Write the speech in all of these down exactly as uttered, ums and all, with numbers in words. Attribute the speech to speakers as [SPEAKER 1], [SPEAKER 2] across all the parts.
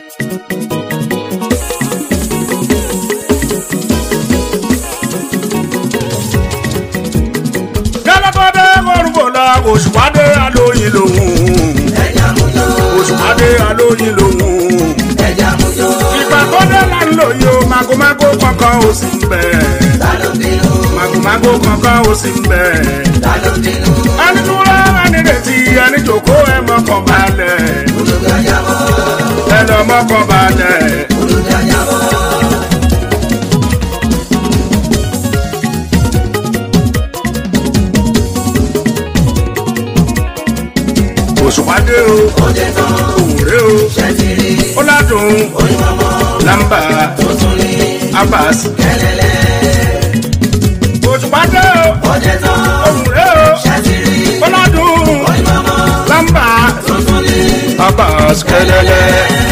[SPEAKER 1] Gẹ́lẹ́kọ́dé kọ́rùbọ̀lá Òṣùpádé alóyin lòun.
[SPEAKER 2] Ẹja mújó.
[SPEAKER 1] Òṣùpádé alóyin lòun.
[SPEAKER 2] Ẹja mújó.
[SPEAKER 1] Ìgbà tó dé là ń lò yìí o, màgòmágó kankan ò sí ń bẹ̀.
[SPEAKER 2] Ta ló bínú?
[SPEAKER 1] Màgòmágó kankan ò sí ń bẹ̀.
[SPEAKER 2] Ta ló bínú?
[SPEAKER 1] Ẹni dúró ẹni retí ẹni jòkó ẹ mọ́kàn balẹ̀.
[SPEAKER 2] Olùdó jábọ́.
[SPEAKER 1] Ẹ lọ mọ́kàn balẹ̀.
[SPEAKER 2] Olùdó jábọ́.
[SPEAKER 1] Òṣùpádé o,
[SPEAKER 2] Òde tán.
[SPEAKER 1] òwúrẹ́ o,
[SPEAKER 2] Ṣẹ́tìrì.
[SPEAKER 1] ó ládùn,
[SPEAKER 2] Oyinmọ́mọ́.
[SPEAKER 1] lámbà,
[SPEAKER 2] Tuntun ní.
[SPEAKER 1] Abbas.
[SPEAKER 2] Kẹ́lẹ́lẹ́.
[SPEAKER 1] Òṣùpádé o,
[SPEAKER 2] Òde tán.
[SPEAKER 1] òwúrẹ́ o,
[SPEAKER 2] Ṣẹ́tìrì.
[SPEAKER 1] ó ládùn,
[SPEAKER 2] Oyinmọ́mọ́.
[SPEAKER 1] lámbà,
[SPEAKER 2] Tuntun ní.
[SPEAKER 1] Abbas kẹ́lẹ́lẹ́.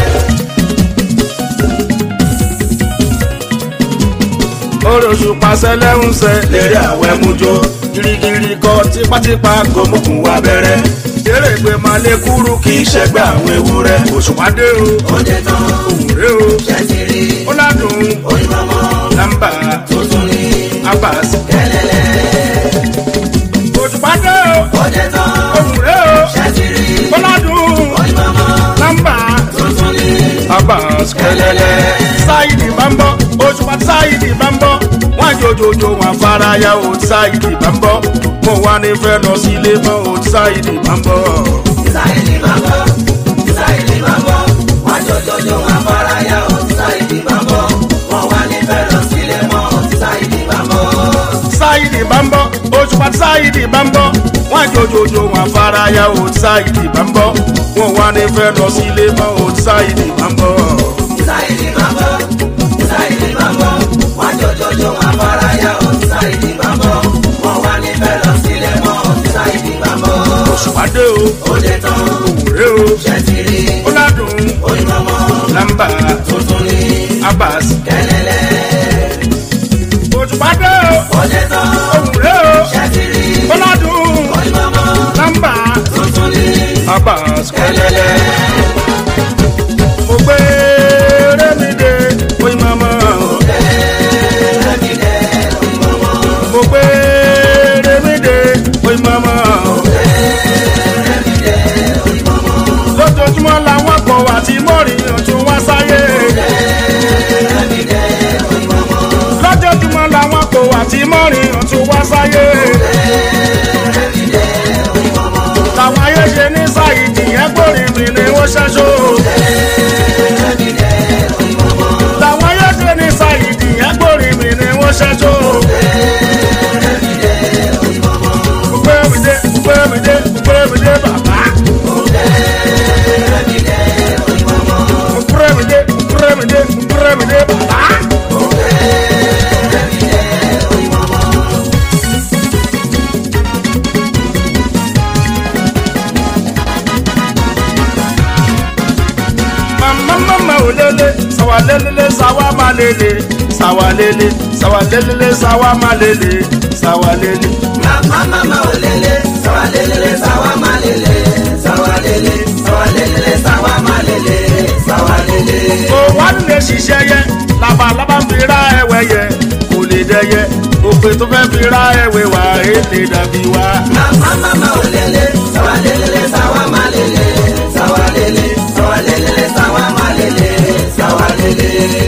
[SPEAKER 1] Olóṣùpá sẹ́lẹ̀hún sẹ́ lérè àwẹ̀ mújó. Girigiri kọ tipátipá gòmùkùn wa bẹ̀rẹ̀. Eré ìgbé máa lé kúrú kì í ṣẹgbẹ́ àwọn ewúrẹ́. Òṣùpádé o,
[SPEAKER 2] Òde tán.
[SPEAKER 1] òwúrẹ́ o,
[SPEAKER 2] Ṣẹ́tìrì.
[SPEAKER 1] ó ládùn,
[SPEAKER 2] Oyinmọ́mọ́.
[SPEAKER 1] lámbà,
[SPEAKER 2] Tuntun ní.
[SPEAKER 1] Abbas.
[SPEAKER 2] Kẹ́lẹ́lẹ́.
[SPEAKER 1] Òṣùpádé o,
[SPEAKER 2] Òde tán.
[SPEAKER 1] òwúrẹ́ o,
[SPEAKER 2] Ṣẹ́tìrì.
[SPEAKER 1] ó ládùn,
[SPEAKER 2] Oyinmọ́mọ́.
[SPEAKER 1] lámbà,
[SPEAKER 2] Tuntun ní.
[SPEAKER 1] Abbas kẹ́lẹ́lẹ́. Sáyidì bá ń bọ́, Òṣùpá Sáyidì bá ń bọ́. Wọ́n jòjòjò wọn faraya o, Sáyidì bá ń bọ́. Mo wá ní fẹ́ lọ sílé mọ́ o, Sáyidì bá ń bọ́.
[SPEAKER 2] Sáyidì máa bọ̀, Sáyidì máa bọ̀, wá jọjọjọ wá faraya o, Sáyidì máa bọ̀, wọ́n wá ní fẹ́ lọ sílé mọ́ o, Sáyidì máa bọ̀.
[SPEAKER 1] Sáyidì bá ń bọ́, Òṣùpá Sáyidì bá ń bọ́. Wọ́n jòjòjò wọn faraya o, Sáyidì bá ń bọ́. Mo wá ní fẹ́ lọ sílé mọ́ o, Sáyidì bá ń bọ́.
[SPEAKER 2] Sáyidì máa bọ̀, Sáyidì máa bọ̀, wá jọjọjọ wá faraya o, Sáyidì máa bọ̀, wọ́n wá ní fẹ́ lọ sílé mọ́ o, Sáyidì máa bọ̀.
[SPEAKER 1] Òṣùpádé o,
[SPEAKER 2] Òde tán,
[SPEAKER 1] òwúrẹ́ o,
[SPEAKER 2] Ṣẹ́tìrì.
[SPEAKER 1] ó ládùn,
[SPEAKER 2] Oyinmọ́mọ́.
[SPEAKER 1] lámbà,
[SPEAKER 2] Tuntun ní.
[SPEAKER 1] Abbas.
[SPEAKER 2] Kẹ́lẹ́lẹ́.
[SPEAKER 1] Òṣùpádé o,
[SPEAKER 2] Òde tán,
[SPEAKER 1] òwúrẹ́ o,
[SPEAKER 2] Ṣẹ́tìrì.
[SPEAKER 1] ó ládùn,
[SPEAKER 2] Oyinmọ́mọ́.
[SPEAKER 1] lámbà,
[SPEAKER 2] Tuntun ní.
[SPEAKER 1] Abbas kẹ́lẹ́lẹ́. Mo gbé rémìdé Oyinmọ́mọ́. Mo gbé rémìdé Oyinmọ́mọ́. Lójoojúmọ́ làwọn kọ̀ wá tí mọ́rin ọ̀tún wá sáyé. Lójoojúmọ́ làwọn kọ̀ wá tí mọ́rin ọ̀tún wá sáyé. Làwọn ayé ṣe ní Sáyidì ẹgbòrin mi ni wọ́n ṣẹ́ṣó. Làwọn ayé ṣe ní Sáyidì ẹgbòrin mi ni wọ́n ṣẹ́ṣó. Gbẹ́mìdé gbẹ́mìdé gbẹ́mìdé bàbá. Gbẹ́mìdé gbẹ́mìdé gbẹ́mìdé bàbá. Mama mama olele, sawa lelele, sawa malele, sawa lele, sawa lelele, sawa malele, sawa lele.
[SPEAKER 2] Mama mama olele, sawa lelele, sawa malele, sawa lele, sawa lelele, sawa malele, sawa lele.
[SPEAKER 1] Kò wá lè ṣiṣẹ́ yẹ, labalábá ń fi ra ẹ̀wẹ̀ yẹ, kò lè dẹyẹ, òpè tó fẹ́ fi ra ẹ̀wẹ̀ wá, èlé dàbí wá.
[SPEAKER 2] Mama mama olele, sawa lelele, sawa malele, sawa lele, sawa lelele, sawa malele, sawa lele.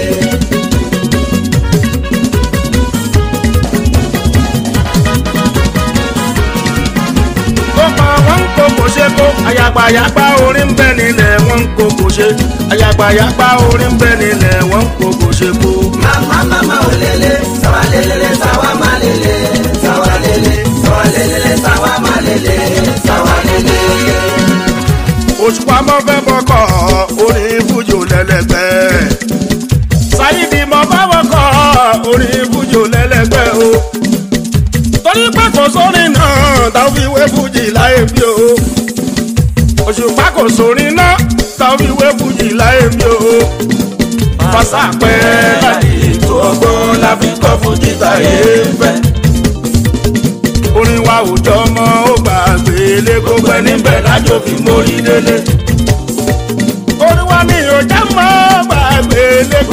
[SPEAKER 1] Àyàgbàyàgbà orin ń bẹ nílẹ̀ wọ́n ń kó kò ṣe. Àyàgbàyàgbà orin ń bẹ nílẹ̀ wọ́n ń kó kò ṣe kó.
[SPEAKER 2] Mama mama olele, sawa lelele, sawa malele, sawa lele, sawa lelele, sawa malele, sawa lele.
[SPEAKER 1] Òṣùpá mọ́ fẹ́ bọ́kọ̀ orin fújò lẹ́lẹ́gbẹ́. Sáyidì mọ́ fẹ́ bọ́kọ̀ orin fújò lẹ́lẹ́gbẹ́ o. Torí pé kò sórin náà táwọn fi wé fújì láyé bí o. Òṣùpá kò sórin náà táwọn fi wé fújì láyé bí o. Fàṣàpẹ́ láti ètò ọgbọ́n la fi kọ́ fújì táyé fẹ́. Orin wa ò jọ mọ́ ó gbàgbé lé gbogbo ẹni bẹ̀ lájò fi mórí délé. Orin wa mi ò já mọ́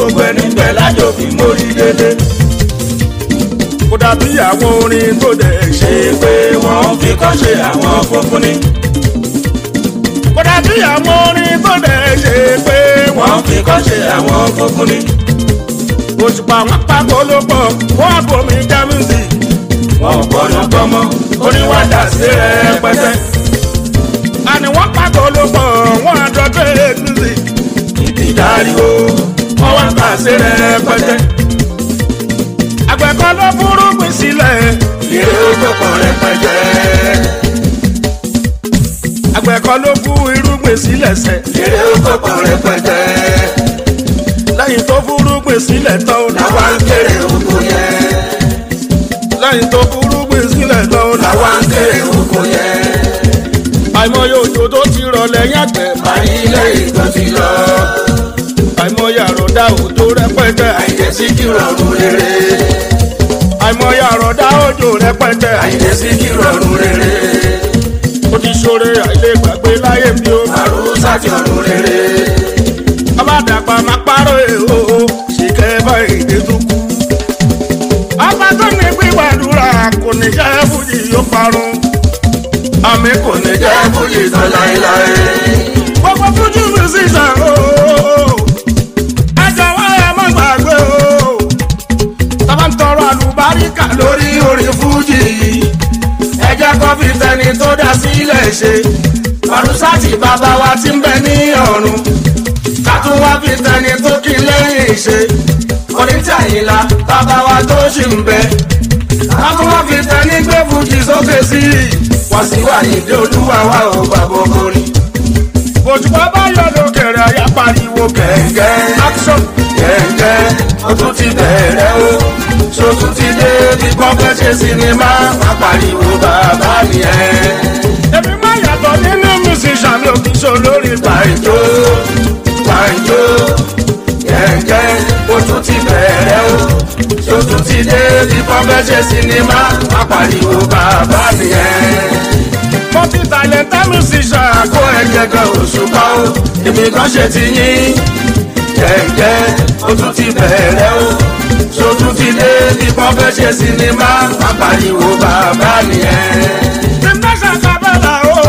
[SPEAKER 2] gbogbo ẹni bẹ̀ lájò fi mórí délé.
[SPEAKER 1] kò dàbí àwọn orin tó dẹ̀ ṣe
[SPEAKER 2] pé wọ́n fi kọ́ ṣe àwọn funfun ni.
[SPEAKER 1] kò dàbí àwọn orin tó dẹ̀ ṣe pé
[SPEAKER 2] wọ́n fi kọ́ ṣe àwọn funfun ni.
[SPEAKER 1] Òṣùpá wọn pàgọ́ ló pọ̀ wọ́n bomi já music.
[SPEAKER 2] wọn ò gbọ́dọ̀ gbọ́mọ oníwàdà sí rẹpẹtẹ.
[SPEAKER 1] àní wọ́n pàgọ́ ló pọ̀ wọ́n àdọ́tẹ̀ music.
[SPEAKER 2] ìdídarí o wọ́n wá gbà sí rẹpẹtẹ.
[SPEAKER 1] àgbẹ̀ kan ló fúrúgbìn sílẹ̀.
[SPEAKER 2] ire ó gbọ́pọ̀ rẹpẹtẹ.
[SPEAKER 1] àgbẹ̀ kan ló fú irúgbìn sílẹ̀ sẹ̀.
[SPEAKER 2] ire ó gbọ́pọ̀ rẹpẹtẹ.
[SPEAKER 1] lẹ́yìn tó fúrúgbìn sílẹ̀ tán.
[SPEAKER 2] làwa ń kéré oko yẹn.
[SPEAKER 1] lẹ́yìn tó fúrúgbìn sílẹ̀ tán.
[SPEAKER 2] làwa ń kéré oko yẹn.
[SPEAKER 1] àìmọye òjò tó ti rọ̀ lẹ́yìn àgbẹ̀.
[SPEAKER 2] báyìí lẹ́yìn tó ti lọ.
[SPEAKER 1] àìmọye àròdá òjò rẹpẹtẹ.
[SPEAKER 2] àìdè sí kí rọrùn rere.
[SPEAKER 1] àìmọye àròdá òjò rẹpẹtẹ.
[SPEAKER 2] àìdè sí kí rọrùn rere.
[SPEAKER 1] ó ti ṣoore àìlègbàgbé láyé mi o.
[SPEAKER 2] àrùn sáti ọ̀run rere.
[SPEAKER 1] ọba dàgbà máa parọ́ èho ṣìkẹ́ báyìí dé tó kú. ọba tó ní gbígbàdúrà kò ní jẹ́ fújì yóò parun. àmì kò ní jẹ́
[SPEAKER 2] jẹ́ fújì tán láéláé.
[SPEAKER 1] gbogbo fújì musician o. ẹ jọ̀wọ́ ẹ má gbàgbé o. tọ́ba ń tọrọ àlùbáríkà lórí orin fújì yìí.
[SPEAKER 2] ẹ jẹ́ kó fi tẹni tó dá sílẹ̀ ṣe. Bàrúsátì bàbá wa ti ń bẹ ní ọ̀run. ká tún wá fi tẹni tó kí lẹ́yìn ṣe. Kọ́lítì Àyìnlá bàbá wa tó ṣì ń bẹ. ká tún wá fi tẹni gbé fújì sókè sí i. Wasiu Ayinde Olúwa wa ò bàbá orin.
[SPEAKER 1] òjùbọ́ bá yọ lókèrè àyà pariwo
[SPEAKER 2] Gẹ̀ǹgẹ̀
[SPEAKER 1] action.
[SPEAKER 2] gẹ̀ǹgẹ̀ ó tún ti bẹ̀rẹ̀ o. ṣó tún ti dé bí kọ́fẹ́ ṣe sinimá. wá pariwo bàbá nìyẹn.
[SPEAKER 1] èmi máa yàtọ̀ nínú musician mi ò kì í ṣe olórí
[SPEAKER 2] Gbàǹjo gbàǹjo gẹ̀ǹgẹ̀ ó tún ti bẹ̀rẹ̀ o. ṣó tún ti dé bí kọ́fẹ́ ṣe sinimá. wá pariwo bàbá nìyẹn.
[SPEAKER 1] multi talented musician.
[SPEAKER 2] Àgọ́ ẹ̀jẹ̀ gan Òṣùpá o, èmi kan ṣe ti yín. Gẹ̀ǹgẹ̀ ó tún ti bẹ̀rẹ̀ o, ṣó tún ti dé bí wọ́n fẹ́ ṣe sinimá. Wá pariwo bàbá nìyẹn.
[SPEAKER 1] tí mo ṣe kábẹ́là o.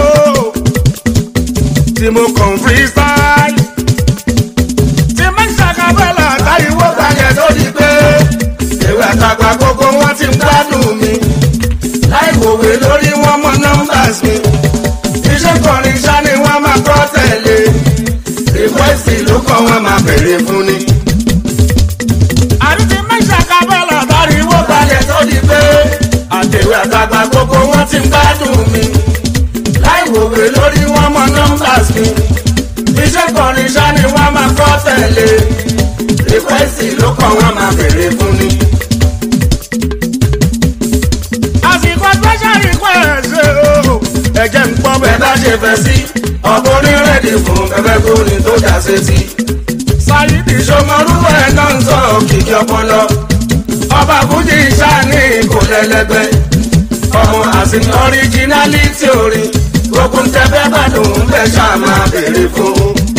[SPEAKER 1] tí mo kàn freestyle. tí mo ṣe kábẹ́là táyíwó
[SPEAKER 2] Báyẹ̀ tó di pé ewé àtàgbà gbogbo wọn ti ń gbádùn mi. Láì wòwe lórí wọn mọ nọ́mbàs mi. Iṣẹ́ kọrin ṣá ni wọ́n máa kọ́ tẹ̀lé. Rìkwẹ́sì ló kọ́ wọn máa bèrè fún ni.
[SPEAKER 1] àrí tí mo ṣe kábẹ́là táyíwó
[SPEAKER 2] Báyẹ̀ tó di pé àtẹ̀wé àtàgbà gbogbo wọn ti ń gbádùn mi. Láì wòwe lórí wọn mọ nọ́mbàs mi. Iṣẹ́ kọrin ṣá ni wọ́n máa kọ́ tẹ̀lé. Rìkwẹ́sì ló kọ́ wọn máa bèrè fún ni.
[SPEAKER 1] àsìkò special request o. ẹ̀jẹ̀ ń pọ́
[SPEAKER 2] Bẹ́ẹ̀ bá ṣe fẹ́ sí ọ̀pọ̀ onírẹ̀dì fún fẹ́fẹ́ gbóni tó dá sétí.
[SPEAKER 1] Saidi
[SPEAKER 2] Ìṣòmọ̀rú ẹ̀ náà ń sọ òkìkí ọpọlọ. Ọba Fújì ṣáàní kò lẹ́lẹ́gbẹ́. Ọmọ àsìn ọríjínálítì orin. Gbogbo ń tẹ́fẹ́ gbádùn ń fẹ́ ṣáà máa bèrè fún.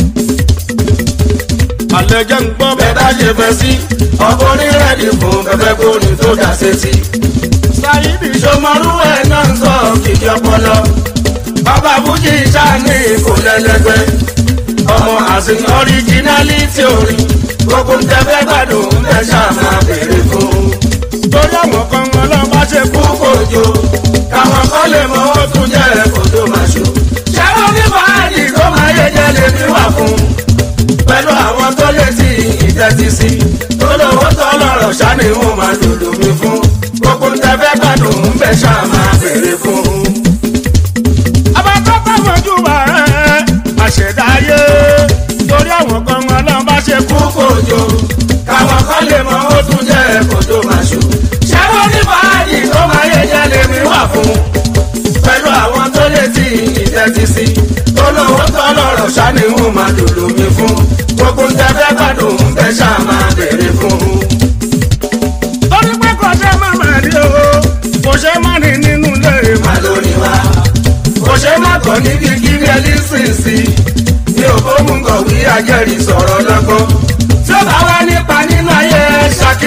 [SPEAKER 1] àlẹ́jẹ̀ ń pọ́
[SPEAKER 2] Bẹ́ẹ̀ bá ṣe fẹ́ sí ọ̀pọ̀ onírẹ̀dì fún fẹ́fẹ́ gbóni tó dá sétí.
[SPEAKER 1] Saidi
[SPEAKER 2] Ìṣòmọ̀rú ẹ̀ náà ń sọ òkìkí ọpọlọ. Ọba Fújì ṣáàní kò lẹ́lẹ́gbẹ́. Ọmọ àsìn ọríjínálítì orin. Gbogbo ń tẹ́fẹ́ gbádùn ń fẹ́ ṣáà máa bèrè fún.
[SPEAKER 1] torí àwọn kan wọn lọ bá ṣe kú.
[SPEAKER 2] Kókòjò káwọn kan lè mọ ó tún jẹ́ kòtò màṣú. Ṣẹ́wọ́n ní fàájì tó máa yẹ jẹ́ lèmi wà fún. Pẹ̀lú àwọn tó létí ìtẹ́tí sí. Tó lówó tó lọ́rọ̀ ṣáni wọn máa lòlò mi fún. Gbogbo ń tẹ́fẹ́ gbádùn ń bẹ̀ ṣáà máa bèrè fún.
[SPEAKER 1] ọba tó bá fojú bá ẹ àṣẹdá ayé. torí àwọn kan wọn lọ bá ṣe kú.
[SPEAKER 2] Kókòjò káwọn kan lè mọ ó tún jẹ́ kòtò màṣú. Ṣẹ́wọ́n ní fàájì tó máa yẹ jẹ́ lèmi wà fún. Pẹ̀lú àwọn tó létí ìtẹ́tí sí. Tó lówó tó lọ́rọ̀ ṣáni wọn máa lòlò mi fún. Gbogbo ń tẹ́fẹ́ gbádùn ń bẹ́ ṣáà máa bèrè fún.
[SPEAKER 1] torí pé kò ṣe má má rí o. kò ṣe má ní nínú ilé má.
[SPEAKER 2] Má lórí wa. Kò ṣe má kọ́ níbi kí ẹ lísìn sí. Mi ò bó mú kọ̀wé ajẹ́rìí sọ̀rọ̀ lọ́gbọ́n. Tí ó bá wá nípa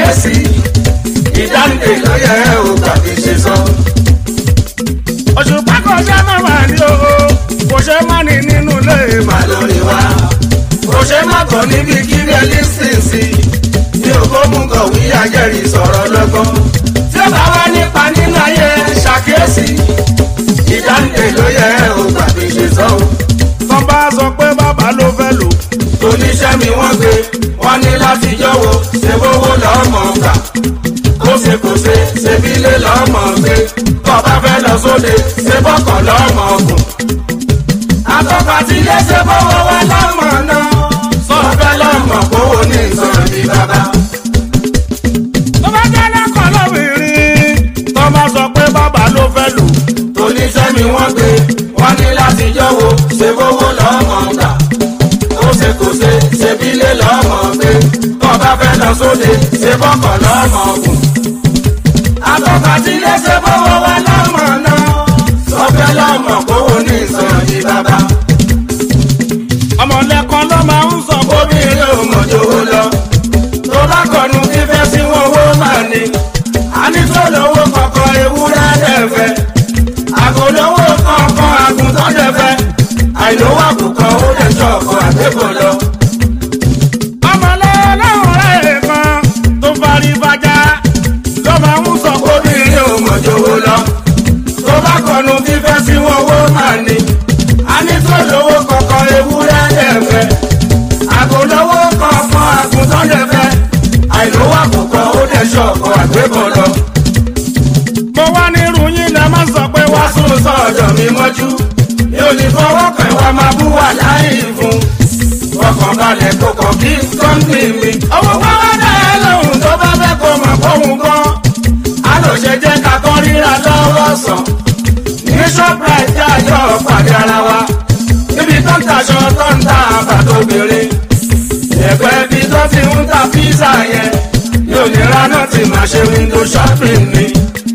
[SPEAKER 2] ṣàkíyèsí ìdáǹdè ló yẹ ò gbàgbé ṣe sọ.
[SPEAKER 1] Òṣùpá kò ṣe má wà ní o kò ṣe má ní nínú ilé
[SPEAKER 2] má lórí wa kò ṣe má bọ̀ níbi kí rẹ́lísìn sí ní ògbómùgọ̀ wí ajẹ́rìí sọ̀rọ̀ lọ́gbọ́n tí ó bá wá nípa nínú ayé ṣàkíyèsí ìdáǹdè ló yẹ ò gbàgbé ṣe sọ.
[SPEAKER 1] tán bá sọ pé bàbá ló fẹ́ lò
[SPEAKER 2] oníṣẹ́ mi wọ́n gbé wọ́n ní láti jọ̀wọ́ ṣe bówó lọ́mọ gbà kó ṣe kó ṣe ṣe bí lé lọ́mọ gbé bọ́ bá fẹ́ lọ sóde ṣe bọ́kọ̀ lọ́mọ gùn. àtọ́kọ̀ tí lé ṣe bówó wá lọ́mọ náà sọ̀fẹ́ lọ́mọ kówó ní ìsọ̀rọ̀ bí bàbá.
[SPEAKER 1] tó bá jẹ́ lẹ́kọ̀ọ́ lóbìnrin tán bá sọ pé bàbá ló fẹ́ lò
[SPEAKER 2] oníṣẹ́ mi wọ́n gbé wọ́n ní láti jọ̀wọ́ ṣe bówó lọ́mọ gbà kó ṣe kó ṣe ṣe bí lé lọ́mọ gbé bọ́ bá fẹ́ lọ sóde ṣe bọ́kọ̀ lọ́mọ gùn. àtọ́kọ̀ tí lé ṣe bówó wá lọ́mọ náà sọ̀fẹ́ lọ́mọ kówó ní ìsọ̀rọ̀ bí bàbá.
[SPEAKER 1] ọmọlẹ́kan ló máa ń sọ pé
[SPEAKER 2] obìnrin ò mọ̀ jòwó lọ tó bá kọnu fífẹ́ sí wọn owó máa ní. a ní tó lówó kọ̀ọ̀kan ewúrẹ́ dẹ̀fẹ́ àgòlówó kọ̀ọ̀kan àgùntàn dẹ̀fẹ́ àìlówó àkùkọ ó lè jọ ọkọ̀ àgbébọ̀ lọ.
[SPEAKER 1] ọmọlẹ́lọ́run rẹ̀ kan tó parí bàjá ló máa ń sọ pé
[SPEAKER 2] obìnrin ò mọ̀ jòwó lọ tó bá kọnu fífẹ́ sí wọn owó máa ní. a ní tó lówó kọ̀ọ̀kan ewúrẹ́ dẹ̀fẹ́ àgòlówó kọ̀ọ̀kan àgùntàn dẹ̀fẹ́ àìlówó àkùkọ ó lè jọ ọkọ̀ àgbébọ̀ lọ.
[SPEAKER 1] mo wá nírú yín lẹ máa ń sọ pé wá
[SPEAKER 2] wá sún sọ́ọ̀dọ̀ mi mọ́jú mi ò ní fọwọ́ kan wá máa bú wà láì fún ọkàn balẹ̀ kò kàn kí kọ́ńtì mi. owó pàwọ́ dá ẹ lóhùn tó bá fẹ́ kó mọ̀ kóhun kan á lò ṣe jẹ́ ká kọ́ ríra lọ́wọ́ sàn ní shoprite tí a yọ pàdé ara wa níbi tó ń taṣọ tó ń ta àbàtòbìnrin ẹ̀gbẹ́ ibi tó ti ń ta pizza yẹn yóò ní ránà tí màá ṣe window shopping ni.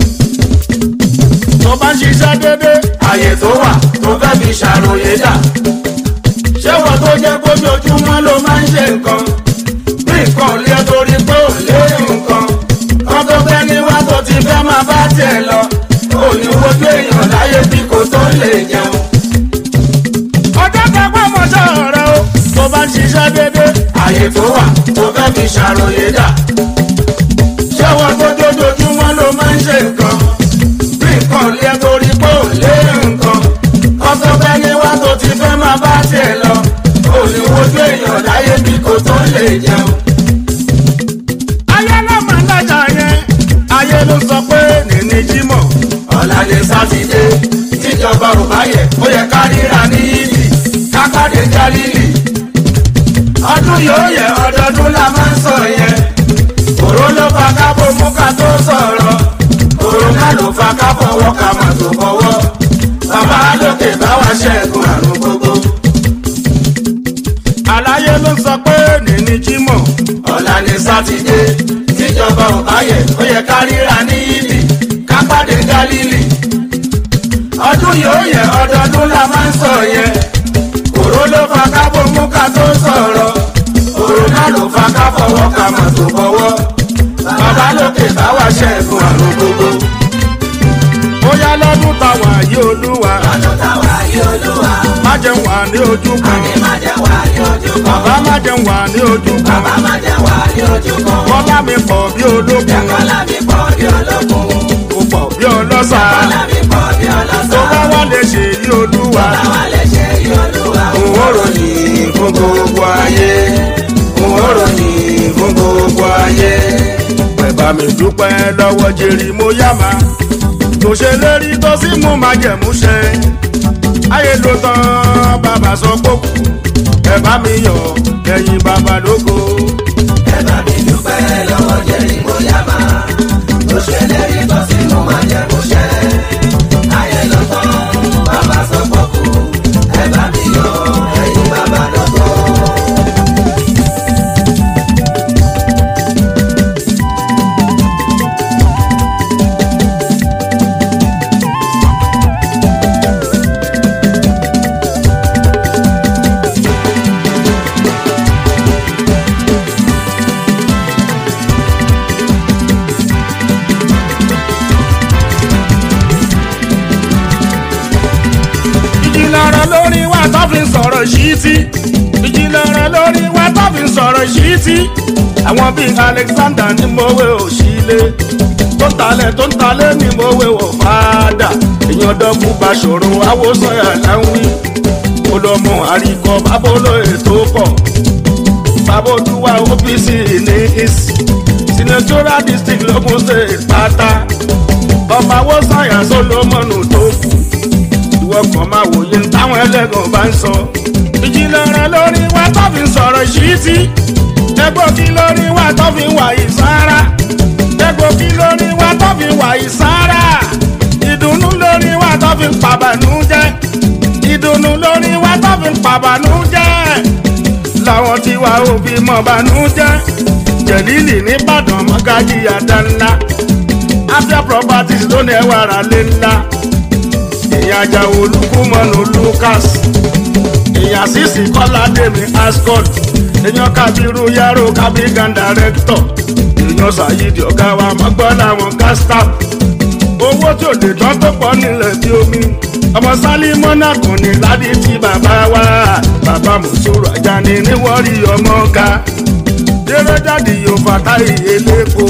[SPEAKER 1] tó bá ń ṣiṣẹ́ déédéé
[SPEAKER 2] àyè tó wà tó fẹ́ fi ṣàròyé dà ṣé wọ́n tó jẹ́ kójoojúmọ́ ló máa ń ṣe nǹkan bí nǹkan lé torí pé ò lé nǹkan kan tó fẹ́ ní wá tó ti fẹ́ máa bá tiẹ̀ lọ òní wojú èèyàn láyé bí kò tó lè jẹun.
[SPEAKER 1] ọjọ́ kẹgbẹ́ mọ́ṣọ́ rẹ o tó bá ń ṣiṣẹ́ déédéé
[SPEAKER 2] àyè tó wà tó fẹ́ fi ṣàròyé dà ṣé wọ́n tó jójoojúmọ́ ló máa ń ṣe nǹkan bí nǹkan lé torí pé ò lé nǹkan kan tó fẹ́ ní wá tó ti fẹ́ máa bá tiẹ̀ lọ òní wojú èèyàn láyé bí kò tó lè jẹun.
[SPEAKER 1] ayé ló máa ń dájà yẹn ayé ló sọ pé nìní jímọ̀
[SPEAKER 2] ọ̀la ni sátidé tíjọba ò bá yẹ ó yẹ ká ríra ní ìlì kápádé jálílì ọdún yóò yẹ ọdọọdún la máa ń sọ yẹn òró ló fa kábò mú ká tó sọ̀rọ̀ òrùka ló fa ká fọwọ́ ká má tó fọwọ́ bàbá lókè bá wa ṣẹ́gun àrùn gbogbo.
[SPEAKER 1] aláyé ló sọ pé nìní jímọ̀
[SPEAKER 2] ọ̀la ni sátidé tíjọba ò bá yẹ ó yẹ ká ríra ní ìlì kápádé jálílì ọdún yóò yẹ ọdọọdún la máa ń sọ yẹn òró ló fa kábò mú ká tó sọ̀rọ̀ òrùka ló fa ká fọwọ́ ká má tó fọwọ́ bàbá lókè bá wa ṣẹ́gun àrùn gbogbo.
[SPEAKER 1] bóyá lọ́dún táwa yí olúwa
[SPEAKER 2] lọ́dún táwa yí olúwa
[SPEAKER 1] má jẹun wà ní ojú kan
[SPEAKER 2] àní má jẹ́ wà ní ojú kan
[SPEAKER 1] bàbá má jẹun wà ní ojú kan
[SPEAKER 2] bàbá má jẹ́ wà ní ojú kan
[SPEAKER 1] kọ́lá mi pọ̀ bí ológun
[SPEAKER 2] kọ́lá mi pọ̀ bí ológun
[SPEAKER 1] kò pọ̀ bí ọlọ́sà
[SPEAKER 2] kọ́lá mi pọ̀ bí ọlọ́sà
[SPEAKER 1] tó bá wà lè ṣe yí olúwa
[SPEAKER 2] báwa lè ṣe yí olúwa.
[SPEAKER 1] òun ò ròyìn fún gbogbo ayé òun ò ròyìn fún gbogbo ayé. bàbá mi dúpẹ́ lọ́wọ́ jèrè mo yá ma tó ṣe lérí tó sì mú ma jẹ̀mú ṣe ayé ló tán bàbá sọ pòkù ẹ bá mi yọ̀ ẹ̀yìn bàbá lóko.
[SPEAKER 2] ẹ bá mi dúpẹ́ lọ́wọ́ jẹ́rìí mo yá ma tó ṣe lérí tó sì mú ma jẹ̀mú ṣe ayé ló tán bàbá sọ pòkù ẹ bá mi yọ̀ ẹ̀yìn bàbá lóko.
[SPEAKER 1] sọ̀rọ̀ ṣíìtì ìjìnlẹ̀ rẹ̀ lórí wa tó fi sọ̀rọ̀ ṣíìtì àwọn bíi Alexander ní mòwe òṣìlẹ̀ tó ń talẹ̀ tó ń talẹ̀ ní mòwe wò fàdà èèyàn dọ́kú Báṣọ̀run Awósànyà láwí olómọ àríkọ babolóye tó pọ̀ babolúwa O P C ní east senatorial district lógún state pátá ọmọ Awósànyà Solomon tó kù ìwọ kan máa wòye táwọn ẹlẹ́gàn bá ń sọ ìjìnlẹ̀ rẹ̀ lórí wa tó fi sọ̀rọ̀ ṣíìtì egbògi lórí wa tó fi wà ìsára egbògi lórí wa tó fi wà ìsára ìdùnnú lórí wa tó fi pàbànújẹ́ ìdùnnú lórí wa tó fi pàbànújẹ́ làwọn tí wà ó fi mọ̀ bànújẹ́ Jẹ̀lílì nìbàdàn mọ́gájí àdánlá Afia properties ló ní ẹwà rà lé ńlá èèyàn ajá olùkúmọ̀nù Lucas èèyàn sísì kọ́lá dèmi ascot èèyàn kábírú yàrá kábígan director èèyàn Sàyídì ọ̀gá wa mọ́gbọ́n làwọn gastap owó tí ò lè tán tó pọ̀ nílẹ̀ bí omi ọmọ Sálímọ́nà kàn ní ládì tí bàbá wa bàbá Mùsùlùmí Àjàní níwọ̀rí ọmọ ga dèrò jáde yóò fàtà ìyẹlẹ́kọ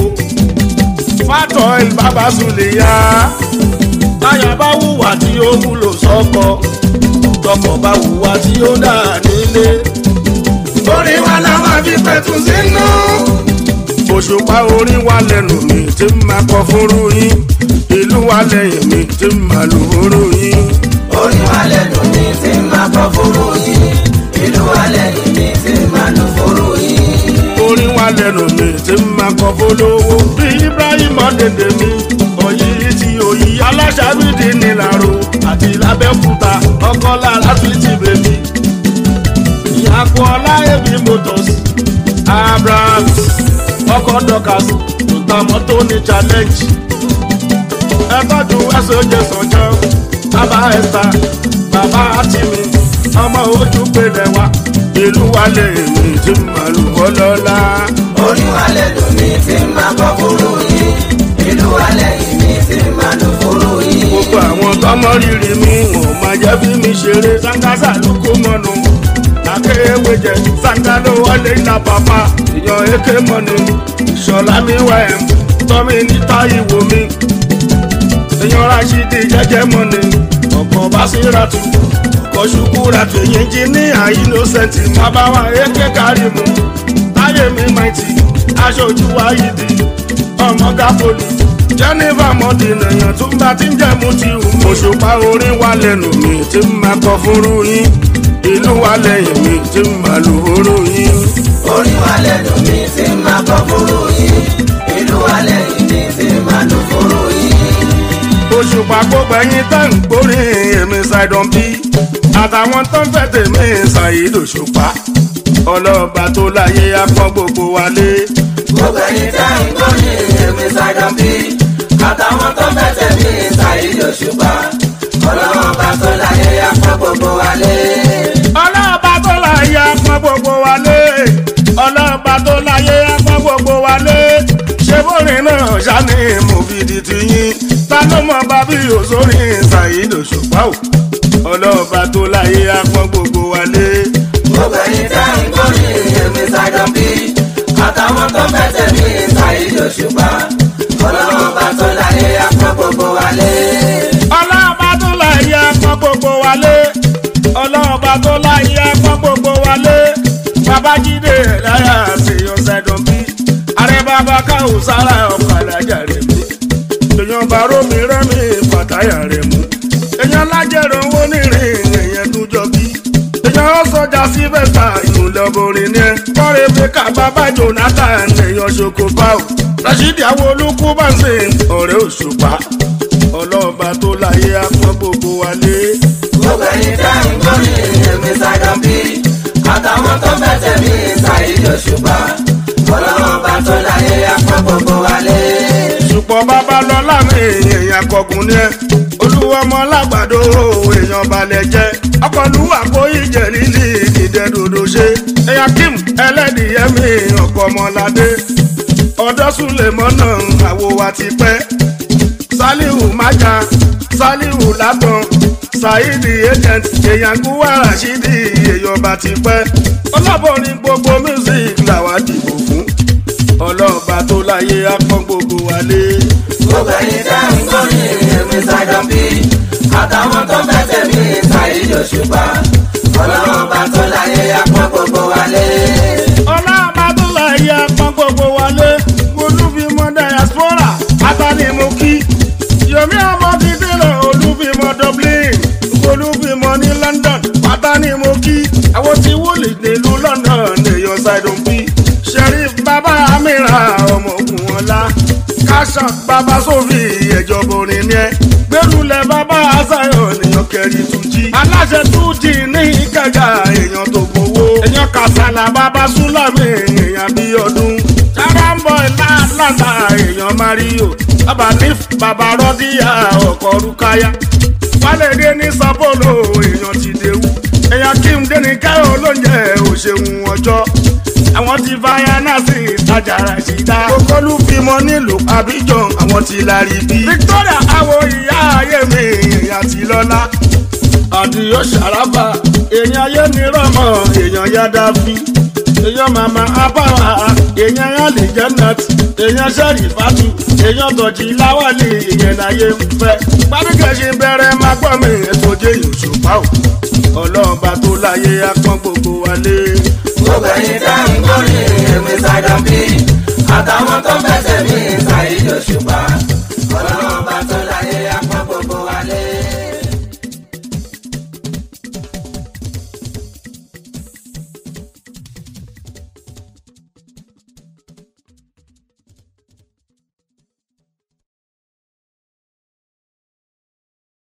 [SPEAKER 1] fàtọ̀ ìbábà Sùlẹ̀yà táyà bá wùwà tí ó wúlò sọ́kọ tọkọ bá wùwà tí ó dà nílé orí wa náà máa fi pẹ̀tù sínú. Òṣùpá orin wa lẹ́nu mi tí máa kọ fúnrú yín ìlú wa lẹ́yìn mi tí máa lù fúnrú yín.
[SPEAKER 2] Orin wa lẹ́nu mi tí máa kọ fúnrú yín ìlú wa lẹ́yìn mi tí máa lù fúnrú yín.
[SPEAKER 1] Orin wa lẹ́nu mi tí máa kọ fúnlówó bí Ibrahim ọ̀dẹ̀dẹ̀ mi òyì tí òyì aláṣàbídì nílàró àti lábẹ́kúta ọkọ̀ lára fìtì bèbí. Ìyàpọ̀ ọláyẹ̀bí motors Abrahams ọkọ̀ Dorcas tòta mọ́tò ní challenge. Ẹ tọ́jú ẹ̀sọ́jẹ́ sànjọ́ bàbá ẹ̀ta bàbá àtìmí ọmọ ojú pèlè wa ìlú wa lè mí tí mà lù wọ́ lọ́la.
[SPEAKER 2] Orí wa lè dùn mí tí mà kọ́ fúru yìí ìlú wa lẹ́yìn mi tí mà lù fúru yìí.
[SPEAKER 1] Gbogbo àwọn tọmọ rírì mi wọn máa jẹ́ bí mi ṣeré Sangasa ló kó mọ́nu akéwé jẹ Sanga ló wọlé iná bàbá ìyàn èké mọ́ni ìṣọ̀lá mi wà ẹ̀ tọ́mi níta ìwò mi èèyàn Rashidi jẹ́jẹ́ mọ́ni ọkọ̀ Basiratu ọkọ̀ Shukuratu èyí jí ní àìnọ́sẹ̀ntì bàbá wa èké Karimu táyé mi maiti aṣojú wáyìdì ọmọ gáfólì Jennifer mọ́dínà èèyàn tó ń bá tí ń jẹ́ mú ti hù mí. Òṣùpá orin wa lẹ́nu mi tí máa kọ fúnrú yín ìlú wa lẹ́yìn mi tí máa lù fúnrú yín.
[SPEAKER 2] Orin wa lẹ́nu mi tí máa kọ fúnrú yín ìlú wa lẹ́yìn mi tí máa lù fúnrú yín.
[SPEAKER 1] Òṣùpá gbogbo ẹ̀yin tẹ́ ń gbórin èmi Sidon B àtàwọn tó ń fẹ́ tèmi Saheed Òṣùpá ọlọ́ba tó láyé apọ́n gbogbo wa lé.
[SPEAKER 2] Gbogbo ẹ̀yin tẹ́ ń gbórin èmi Sidon B àtàwọn tó ń fẹ́ tèmi Saheed Òṣùpá ọlọ́ba tó láyé apọ́n gbogbo wa lé.
[SPEAKER 1] Ọlọ́ba tó láyé apọ́n gbogbo wa lé. Ọlọ́ba tó láyé apọ́n gbogbo wa lé. Ṣé bórin náà ṣáni mo fi di tiyín ta ló mọ bábí òṣòrin Saheed Òṣùpá o ọlọ́ba tó láyé apọ́n gbogbo wa lé.
[SPEAKER 2] Gbogbo ẹ̀yin tẹ́ ń gbórin èmi Sidon B àtàwọn tó fẹ́ tèmi Saheed Òṣùpá ọlọ́ba tó láyé apọ́n gbogbo wa lé.
[SPEAKER 1] Ọlọ́ba tó láyé apọ́n gbogbo wa lé. Ọlọ́ba tó láyé apọ́n gbogbo wa lé. Babájídé láyà ṣèyàn Sidon B ààrẹ bàbá káwù sára ọ̀kadà jàre mi èèyàn bàró mi rẹ́mi pàtàyà rẹ̀ mú èèyàn lájẹ̀rọ̀ owó nírìn èèyàn tó jọ bí èèyàn ó sọjà síbẹ̀sà ìmùlẹ̀ ọbọrin ní ẹ kọ́rin fíkà bàbá Jonathan èèyàn ṣoko báwò Rashidi àwọn olùkú bá ń sè ọ̀rẹ́ Òṣùpá ọlọ́ba tó láyé apọ́n gbogbo wa lé.
[SPEAKER 2] Gbogbo ẹ̀yin tẹ́ ń gbórin èmi Sidon B àtàwọn tó fẹ́ tèmi Saheed Òṣùpá ọlọ́ba tó láyé apọ́n gbogbo wa lé.
[SPEAKER 1] Ṣùpọ̀ Babalọ́lá mi èèyàn kọkùn ní ẹ olúwọmọ lágbàdo èèyàn balẹ̀ jẹ́ ọkọlùwà kó Jẹ̀lílì ìdẹ́dòdò ṣe èèyàn Kim ẹlẹ́dìyẹ mi ọkọ̀ ọmọládé ọ̀dọ́ Sùlẹ̀mọ́nà àwo wa ti pẹ́ Sálíhù májà Sálíhù lágbọ̀n Saidi agent èèyàn Gúwà Rashidi èèyàn bá ti pẹ́ ọlọ́bọ̀rin gbogbo music làwa dìbò fún ọlọ́ọ̀bá tó láyé apọ́n gbogbo wálé.
[SPEAKER 2] gbogbo ẹ̀yin tẹ́ ń gbórin èmi ṣàjọ bí àtàwọn tó fẹ́ tẹ̀mí Saidi Òṣùpá ọlọ́ọ̀bá tó láyé apọ́n gbogbo wálé.
[SPEAKER 1] ọlọ́ọ̀bá tó láyé apọ́n gbogbo wálé olúfimọ́ diaspora atánimọ̀kí yomi ọmọ ti délẹ̀ olúfimọ́ Dublin olúfimọ́ ní London atánimọ̀kí àwọn tí wọlé nílùú London èèyàn Saidi bí Sheriff bàbá amira ọmọ ogun ọlá kásán bàbá sófì ẹjọba orin ni ẹ gbẹrùlẹ bàbá azayo èèyàn kẹrin tují aláṣẹ tují ní Ìkẹjà èèyàn tó gbowó èèyàn kàsálà bàbá súlámì èèyàn bí ọdún sábàmbọ ìlànà èèyàn Mario bàbá níf bàbá rọdíyà ọkọ rúkáyà wálẹ̀dé ní Sápólò èèyàn ti déwú èèyàn Kim dénìkẹ́ olóúnjẹ òṣèwọ̀n ọjọ́ àwọn ti fàyà náà sí ìtajà Rashida kókólú bímọ nílùú Abidjan àwọn ti lárí bí Victoria àwọ ìyá ayé mi èèyàn ti lọ́lá àdìyó Sàràfà èèyàn ayé ní rọmọ èèyàn Yádáfì èèyàn màmá abáwá èèyàn Alijanat èèyàn Sẹ́rífátù èèyàn Tọ̀jí Láwálì ìyẹn láyé ń fẹ́ gbádùkẹ́sì bẹ̀rẹ̀ máa gbọ́ mi ètò jẹ́ Òṣùpá o ọlọ́ọ̀bá tó láyé apọ́n gbogbo wálé.
[SPEAKER 2] gbogbo ẹ̀yin tẹ́ ń gbórin